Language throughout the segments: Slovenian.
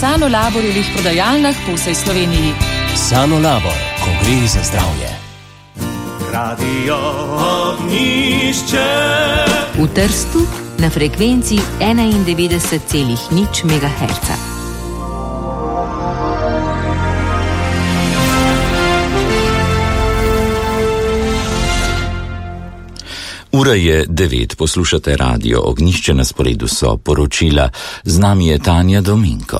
Sanolaborjevih prodajalnah po vsej Sloveniji. Sanolabor, ko gre za zdravje. Radio Ognjišče. V Trstu na frekvenci 91,0 MHz. Ura je 9, poslušate Radio Ognjišče, na sporedu so poročila. Z nami je Tanja Dominko.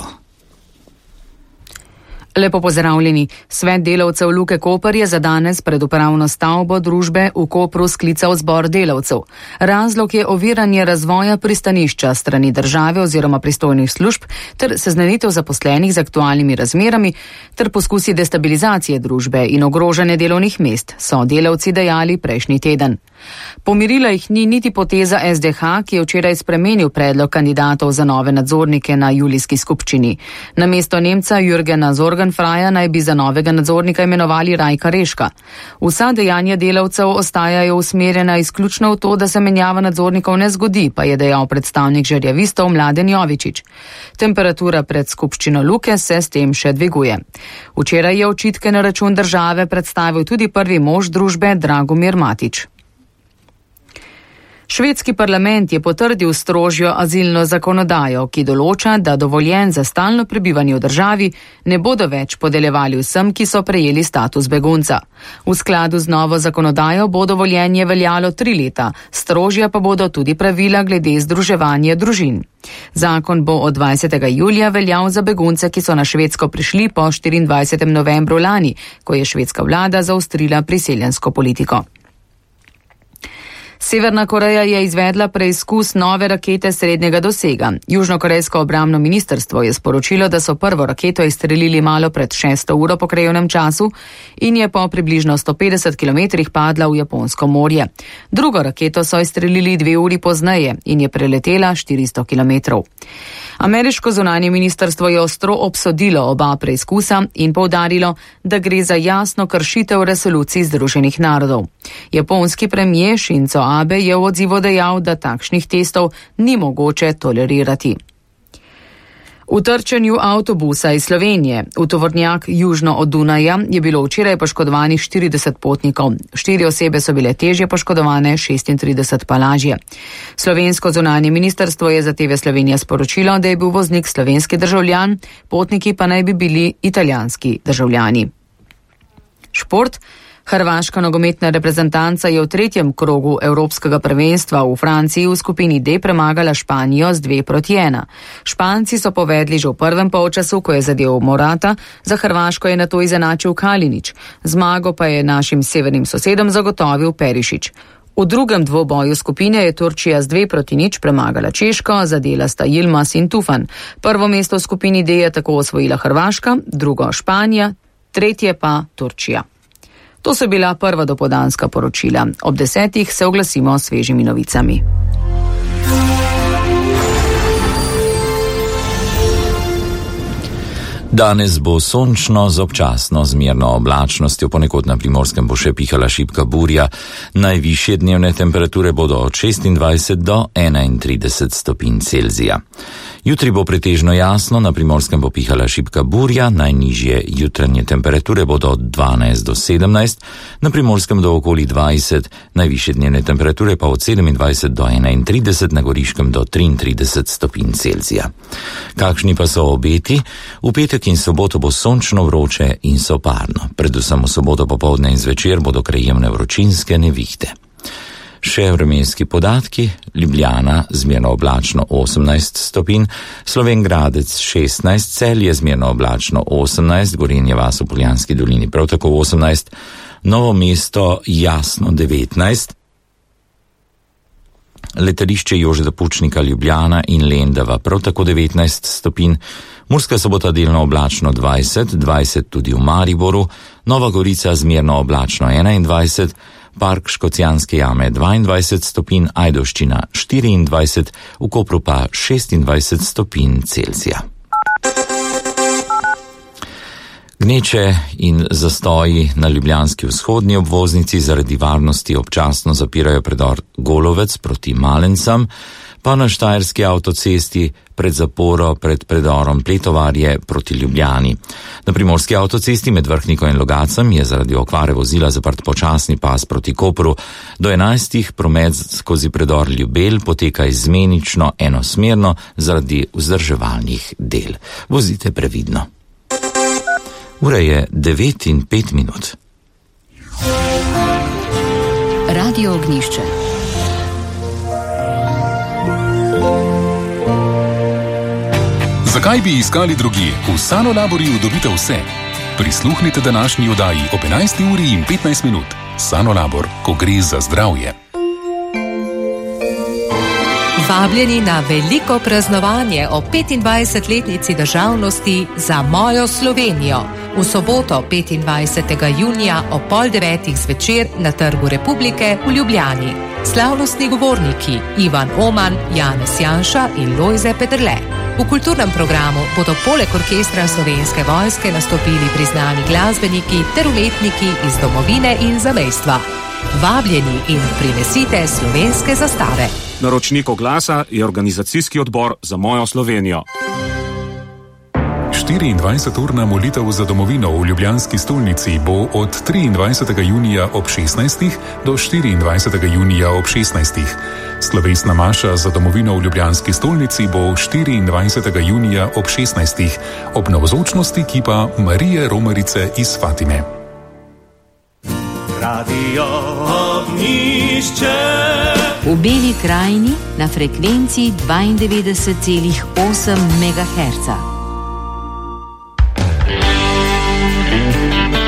Lepo pozdravljeni. Svet delavcev Luke Koper je za danes pred upravno stavbo družbe v Kopru sklical zbor delavcev. Razlog je oviranje razvoja pristanišča strani države oziroma pristojnih služb ter seznanitev zaposlenih z aktualnimi razmerami ter poskusi destabilizacije družbe in ogrožanje delovnih mest, so delavci dejali prejšnji teden. Pomirila jih ni niti poteza SDH, ki je včeraj spremenil predlog kandidatov za nove nadzornike na julijski skupščini. Namesto Nemca Jürgena Sorgenfreia naj bi za novega nadzornika imenovali Rajka Reška. Vsa dejanja delavcev ostajajo usmerjena izključno v to, da se menjava nadzornikov ne zgodi, pa je dejal predstavnik žerjavistov Mladen Jovičič. Temperatura pred skupščino Luke se s tem še dviguje. Včeraj je očitke na račun države predstavil tudi prvi mož družbe Dragomir Matić. Švedski parlament je potrdil strožjo azilno zakonodajo, ki določa, da dovoljenj za stalno prebivanje v državi ne bodo več podeljevali vsem, ki so prejeli status begunca. V skladu z novo zakonodajo bo dovoljenje veljalo 3 leta, strožja pa bodo tudi pravila glede združevanja družin. Zakon bo od 20. julija veljal za begunce, ki so na Švedsko prišli po 24. novembru lani, ko je švedska vlada zaostrila priseljensko politiko. Severna Koreja je izvedla preizkus nove rakete srednjega dosega. Južnokorejsko obrambno ministrstvo je sporočilo, da so prvo raketo izstrelili malo pred 6. uro po krajevnem času in je po približno 150 km padla v Japonsko morje. Drugo raketo so izstrelili 2 uri pozneje in je preletela 400 km. Ameriško zunanje ministrstvo je ostro obsodilo oba preizkusa in poudarilo, da gre za jasno kršitev resolucij Združenih narodov. Japonski premijer Shinzo Abe je v odzivu dejal, da takšnih testov ni mogoče tolerirati. V trčenju avtobusa iz Slovenije v tovornjak južno od Dunaja je bilo včeraj poškodovanih 40 potnikov. 4 osebe so bile težje poškodovane, 36 pa lažje. Slovensko zunanje ministrstvo je za TV Slovenija sporočilo, da je bil voznik slovenski državljan, potniki pa naj bi bili italijanski državljani. Šport. Hrvaška nogometna reprezentanca je v 3. krogu Evropskega prvenstva v Franciji v skupini D premagala Španijo z 2-1. Španci so povedli že v prvem polčasu, ko je zadel Morata, za Hrvaško je nato izenačil Kalinić. Zmago pa je našim severnim sosedom zagotovil Perišić. V drugem dvoboju skupine je Turčija z 2-0 premagala Češko, zadela sta Yilmaz in Tufan. Prvo mesto v skupini D je tako osvojila Hrvaška, drugo Španija, tretje pa Turčija. To so bila prva dopoldanska poročila. Ob 10. se oglasimo s svežimi novicami. Danes bo sončno z občasno zmerno oblačnostjo, ponekod na Primorskem bo še pihala šibka burja. Najvišje dnevne temperature bodo od 26 do 31 stopinj Celzija. Jutri bo pretežno jasno, na Primorskem bo pihala šibka burja, najnižje jutranje temperature bodo od 12 do 17, na Primorskem do okoli 20, najvišje dnevne temperature pa od 27 do 31, na Goriškem do 33 stopinj Celzija. Kakšni pa so obeti? V petek in soboto bo sončno, vroče in soparno. Predvsem v soboto popoldne in zvečer bodo krajevne vročinske nevihte. Še vremenski podatki: Ljubljana zmerno oblačno 18 stopinj, Slovenj Gradec 16, Celje zmerno oblačno 18, Gorenje vas v Poljanski dolini prav tako 18, Novo mesto jasno 19, Letališče Jožeta Pučnika Ljubljana in Lendava prav tako 19 stopinj, Murska Sobota delno oblačno 20 tudi v Mariboru, Nova Gorica zmerno oblačno 21, Park Škocjanske jame 22 stopinj, Ajdovščina 24, v Kopru pa 26 stopinj Celzija. Gneče in zastoji na ljubljanski vzhodni obvoznici zaradi varnosti občasno zapirajo predor Golovec proti Malencam. pa na Štajerski avtocesti pred zaporo pred predorom Pletovarje proti Ljubljani. Na Primorski avtocesti med Vrhniko in Logacem je zaradi okvare vozila zaprt počasni pas proti Kopru. Do 11. promet skozi predor Ljubelj poteka izmenično enosmerno zaradi vzdrževalnih del. Vozite previdno. Ura je 9:05. Radio Ognjišče. Zakaj bi iskali drugje? V Sanolaborju dobite vse. Prisluhnite današnji oddaji ob 11:15. Sanolabor, ko gre za zdravje. Vabljeni na veliko praznovanje o 25-letnici državnosti za mojo Slovenijo. V soboto 25. junija ob 8:30 zvečer na Trgu Republike v Ljubljani. Slavnostni govorniki Ivan Oman, Janez Janša in Lojze Peterle. V kulturnem programu bodo poleg orkestra Slovenske vojske nastopili priznani glasbeniki ter umetniki iz domovine in zamejstva. Vabljeni in prinesite slovenske zastave. Naročnik oglasa je organizacijski odbor za mojo Slovenijo. 24-urna molitev za domovino v ljubljanski stolnici bo od 23. junija ob 16. do 24. junija ob 16. Slovesna maša za domovino v ljubljanski stolnici bo 24. junija ob 16. ob navzočnosti kipa Marije Romarice iz Fatime. Radio Ognjišče. V Beli krajini na frekvenci 92,8 MHz.